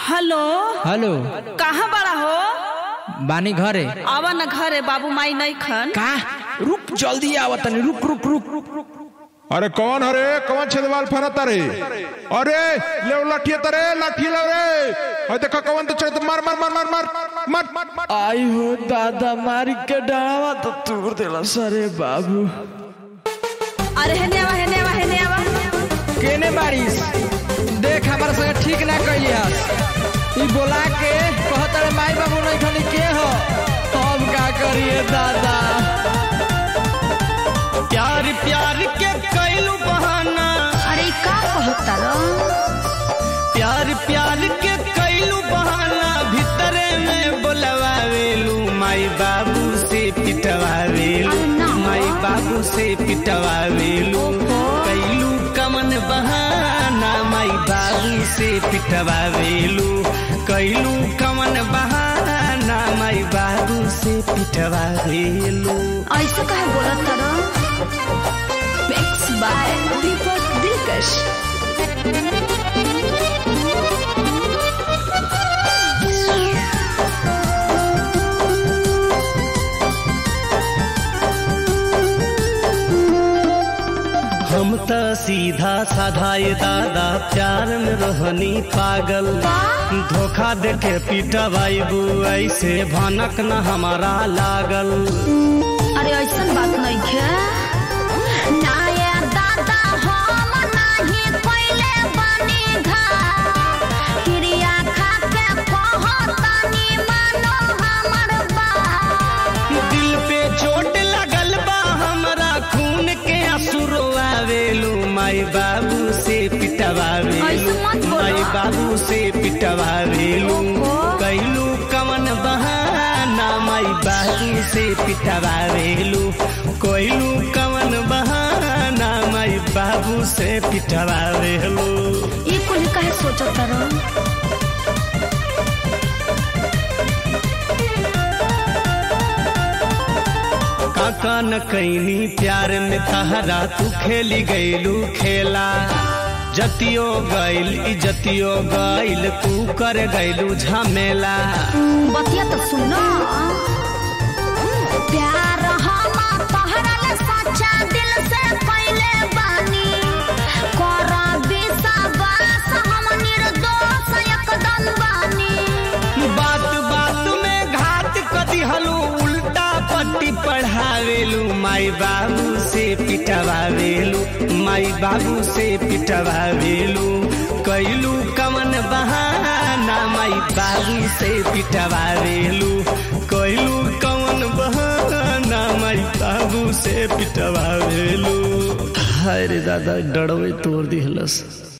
Hello hello. कहाँ बड़ा हो? बानी घरे। आवा न घरे, बाबू माई नहीं खन। का रुक, जल्दी आवा तनी, रुक रुक रुक रुक। अरे कौन हरे, कौन छेदवाल फरता रे? अरे ले लाठी तरे, लाठी ले रे। अरे देखो कौन तो छेद, मार मार मार मार मार मार। आई हो दादा, मारी के डावा तो तोड़ देला सरे बाबू। अरे हेने आवा हेने आवा हेने आवा। केने बारिश देख, हमारे संगे ठीक ना कैली हस। ई बोला के कहत रे माई बाबू नहीं खनी के हो, हम का करिए दादा। प्यार प्यार के कैलू बहाना। अरे का कहता रो? प्यार प्यार के कैलू बहाना, भीतरे में बोलवावेलू माई बाबू से पिटवावेलू, माई बाबू से पिटवावेलू। कैलू कमन बहाना, माई बाबू से पिटवावेलू। कैलू कमन बहाना, माई बाबू से पिटवावेलू। ऐसे कहे बोलत रो? मिक्स बाय दीपक दिलकश। हम त सीधा साधा ये दादा, प्यार में रहनी पागल। धोखा देके पिटवाइबू, ऐसे भनक न हमारा लागल। अरे ऐसा बात नहीं है ना ये दादा, हम नहीं पहले बनी घर। क्रिया खा के कहतानी मानो हमर बात। दिल पे चोट लगल बा हमरा, खून के आंसू रोआवेलू। माई बाबू से पिटवावेलू, माई बाबू से पिटवावेलू। कैलू कमन बहाना, माई बाबू से पिटवावेलू। कैलू कमन बहाना, माई बाबू से पिटवावेलू। ये कुल कहे सोचत रो? काका न कैनी प्यार में तहरा, तू खेली गईलू खेला। जतियो गईल इजतियो गईल, तू कर गईलू झमेला। बतिया तो सुनो, प्यार हम तोहरा ले सच्चा दिल से पहले बानी। कोरा विश्वास हम निर्दोष एकदम बानी। बात बात में घात कदी हलू, उल्टा पट्टी पढ़ावेलू। माई बाबू से पिटवावेलू, माई बाबू से पिटवावेलू। कैलू कमन बहाना, माई बाबू से पिटवावेलू। कैलू कमन बहाना, माई बाबू से पिटवावेलू। हाय रे दादा, डरवे तोड़ दिहलस।